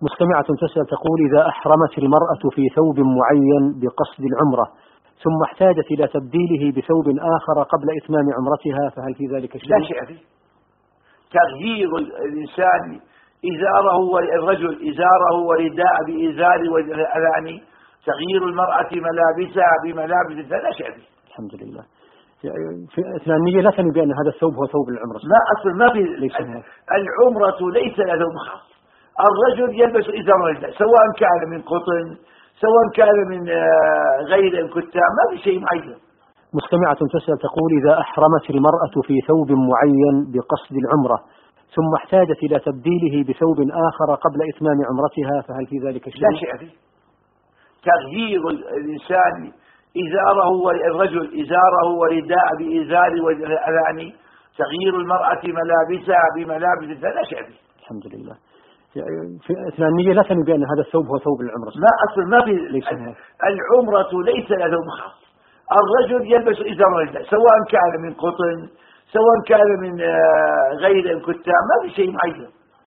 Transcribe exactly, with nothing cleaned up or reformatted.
مستمعة تسأل تقول: إذا أحرمت المرأة في ثوب معين بقصد العمرة ثم احتاجت إلى تبديله بثوب آخر قبل إتمام عمرتها فهل في ذلك شيء؟ لا شيء فيه. تغيير الإنسان إزاره والرجل إزاره ورداء بإزار والأذان، تغيير المرأة ملابسها بملابس لا شيء فيه. الحمد لله. في النية لا تعني بأن هذا الثوب هو ثوب العمرة. لا أصل ما في. العمرة ليس لها ثوب خاص. الرجل يلبس إزار الرداء سواء كان من قطن سواء كان من غير الكتان، ما في شيء معين. مستمعة تسأل تقول: إذا أحرمت المرأة في ثوب معين بقصد العمرة ثم احتاجت إلى تبديله بثوب آخر قبل إتمام عمرتها فهل في ذلك شيء؟ لا شيء فيه. تغيير الإنسان إزاره والرجل إزاره ورداء بإزار والأذان، تغيير المرأة ملابسها بملابس لا شيء فيه. الحمد لله. في النية لا تعني بأن هذا الثوب هو ثوب العمرة. لا أصل ما في. العمرة ليس لها ثوب خاص. الرجل يلبس إزار الرداء سواء كان من قطن سواء كان من غير الكتان، ما في شيء معين.